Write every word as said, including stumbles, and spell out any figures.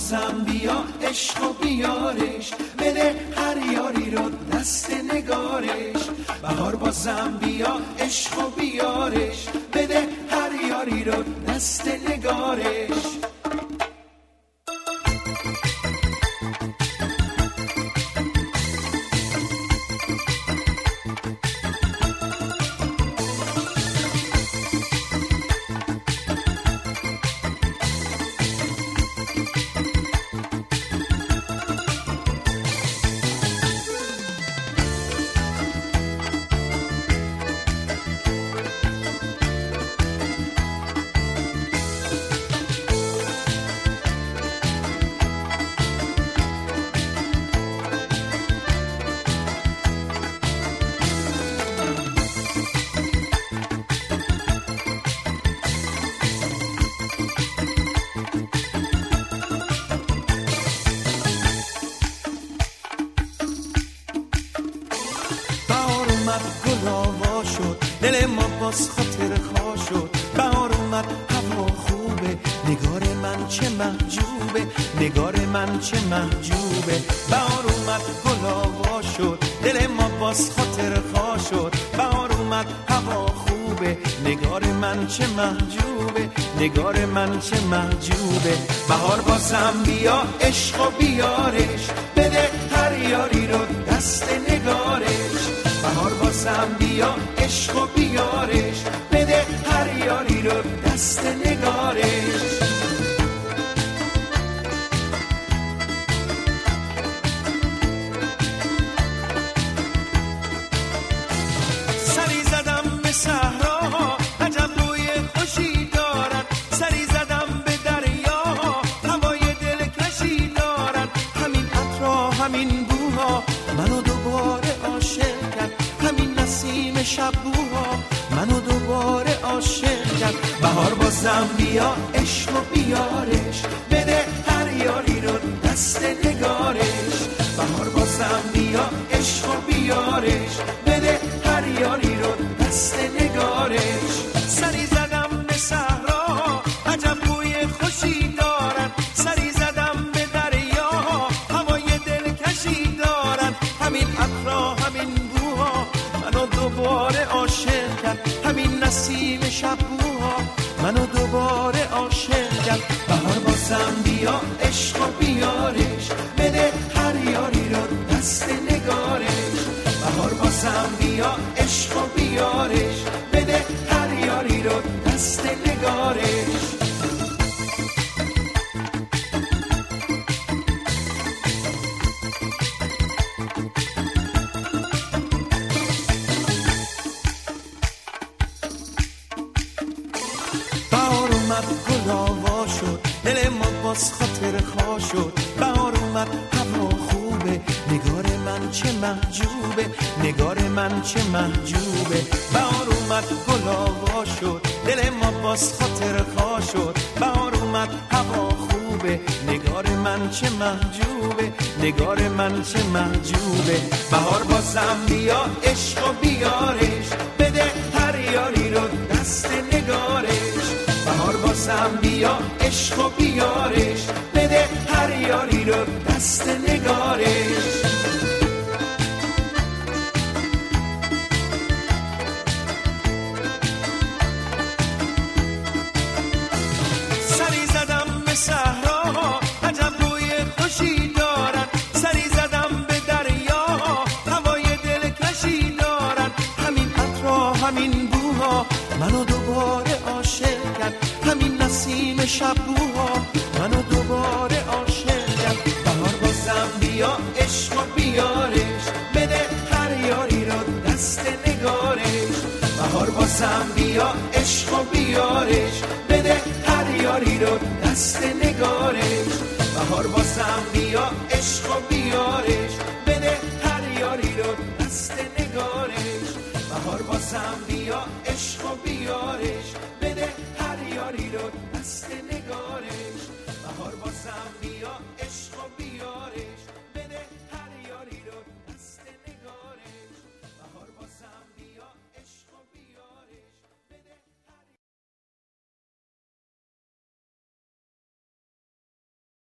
بازم بیا عشق و بیارش، بده هر یاری رو دست نگارش. بهار بازم بیا عشق و بیارش، بده هر یاری رو دست نگارش. گل آوا شد، دل ما باز خاطر خوا شد. بهار اومد هوا خوبه، نگار من چه محجوبه، نگار من چه محجوبه. بهار اومد گل آوا شد، دل ما باز خاطر خوا شد. بهار اومد هوا خوبه، نگار من چه محجوبه، نگار من چه محجوبه. بهار بازم بیا عشق و بیارش، بده هر یاری رو دست نگارش. بهار بازم بیا عشق و بیارش، بده هر یاری رو دست نگارش. سری زدم به صحرا، عجب روی خوشی دارن. سری زدم به دریا، هوای دلکشی دارن. همین عطرها همین بوها منو دوباره عاشق کرد. همین نسیم شبوها منو دوباره عاشق کرد. بهار بازم بیا عشق و بیارش، بده هر یاری رو دست نگارش. بهار بازم بیا عشق و بیارش، بده هر یاری رو دست نگارش. سری زدم به صحرا، عجب بوی خوشی دارن. سری زدم به دریا، هوای دلکشی دارن. همین عطرها همین بوها منو دوباره عاشق کرد. همین نسیم شبوها منو دوباره عاشق کرد. بهار بازم بیا عشق و بیارش، بده هر یاری رو دست نگارش. بهار بازم بیا عشق و بیارش، بده هر یاری رو دست نگارش. گل آوا شد، دل ما باز خاطر خوا شد. بهار اومد هوا خوبه، نگار من چه محجوبه، نگار من چه محجوبه. بهار اومد گل آوا شد، دل ما باز خاطر خوا شد. بهار اومد هوا خوبه، نگار من چه محجوبه، نگار من چه محجوبه. بهار بازم بیا عشق و بیارش، بده هر یاری رو دست نگارش. بهار بازم بیا عشق و بیارش، بده هر یاری رو دست نگارش. سری زدم به صحرا، عجب روی خوشی دارن. سری زدم به دریا، هوای دلکشی دارن. همین عطرها همین بوها منو دوباره عاشق کرد. همین نسیم شبوها منو دوباره عاشق کرد. بهار بازم بیا عشق و بیارش، بده هر یاری رو دست نگارش. بهار بازم بیا عشق و بیارش، بده هر یاری رو دست نگارش. بهار بازم بیا عشق و بیارش،